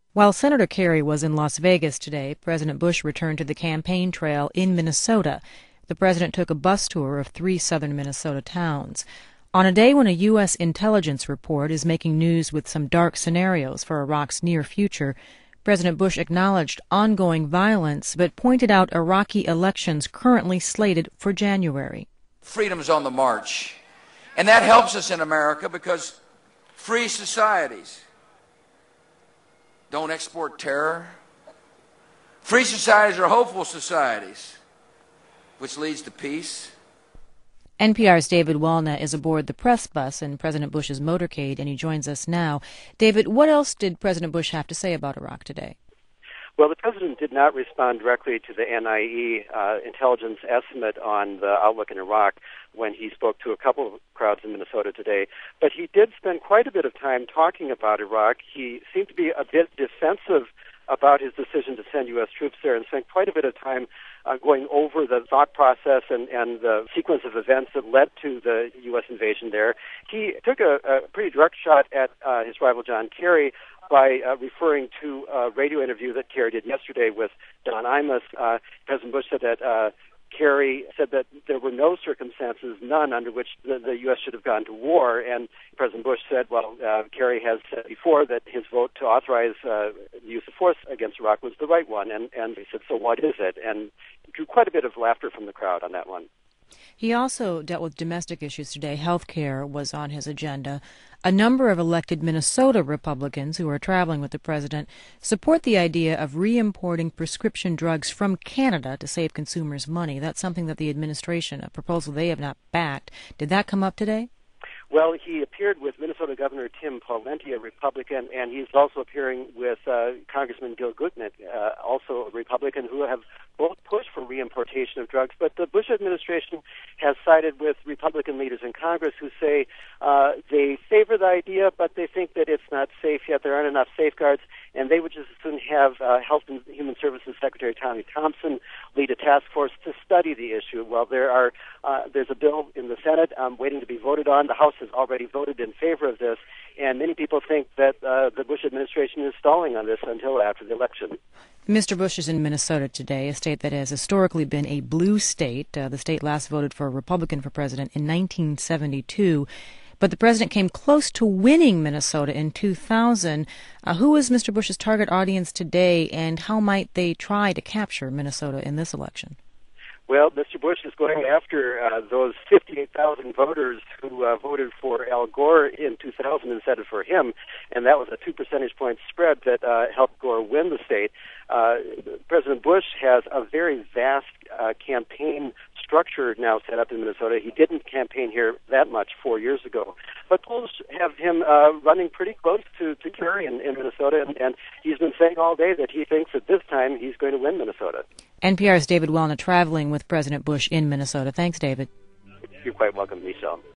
While Senator Kerry was in Las Vegas today, President Bush returned to the campaign trail in Minnesota. The president took a bus tour of 3 southern Minnesota towns. On a day when a U.S. intelligence report is making news with some dark scenarios for Iraq's near future, President Bush acknowledged ongoing violence but pointed out Iraqi elections currently slated for January. Freedom's on the march, and that helps us in America because free societies don't export terror. Free societies are hopeful societies, which leads to peace. NPR's David Walna is aboard the press bus in President Bush's motorcade, and he joins us now. David, what else did President Bush have to say about Iraq today? Well, the president did not respond directly to the NIE intelligence estimate on the outlook in Iraq when he spoke to a couple of crowds in Minnesota today. But he did spend quite a bit of time talking about Iraq. He seemed to be a bit defensive about his decision to send U.S. troops there and spent quite a bit of time going over the thought process and the sequence of events that led to the U.S. invasion there. He took a pretty direct shot at his rival John Kerry by referring to a radio interview that Kerry did yesterday with Don Imus. President Bush said that Kerry said that there were no circumstances, none, under which the U.S. should have gone to war. And President Bush said, well, Kerry has said before that his vote to authorize the use of force against Iraq was the right one. And he said, so what is it? And drew quite a bit of laughter from the crowd on that one. He also dealt with domestic issues today. Health care was on his agenda. A number of elected Minnesota Republicans who are traveling with the president support the idea of re-importing prescription drugs from Canada to save consumers money. That's something that the administration, a proposal they have not backed. Did that come up today? Well, he appeared with Minnesota Governor Tim Pawlenty, a Republican, and he's also appearing with Congressman Gil Gutnick, also a Republican, who have both pushed for reimportation of drugs. But the Bush administration has sided with Republican leaders in Congress who say they favor the idea, but they think that it's not safe yet. There aren't enough safeguards, and they would just as soon have Health and Human Services Secretary Tommy Thompson lead a task force to study the issue. Well, there's a bill in the Senate waiting to be voted on. The House has already voted in favor of this, and many people think that the Bush administration is stalling on this until after the election. Mr. Bush is in Minnesota today, a state that has historically been a blue state. The state last voted for a Republican for president in 1972. But the president came close to winning Minnesota in 2000. Who is Mr. Bush's target audience today, and how might they try to capture Minnesota in this election? Well, Mr. Bush is going after those 58,000 voters who voted for Al Gore in 2000 instead of for him, and that was a 2 percentage point spread that helped Gore win the state. President Bush has a very vast campaign structure now set up in Minnesota. He didn't campaign here that much 4 years ago. But polls have him running pretty close to Kerry in Minnesota, and he's been saying all day that he thinks that this time he's going to win Minnesota. NPR's David Walna traveling with President Bush in Minnesota. Thanks, David. You're quite welcome, Michelle.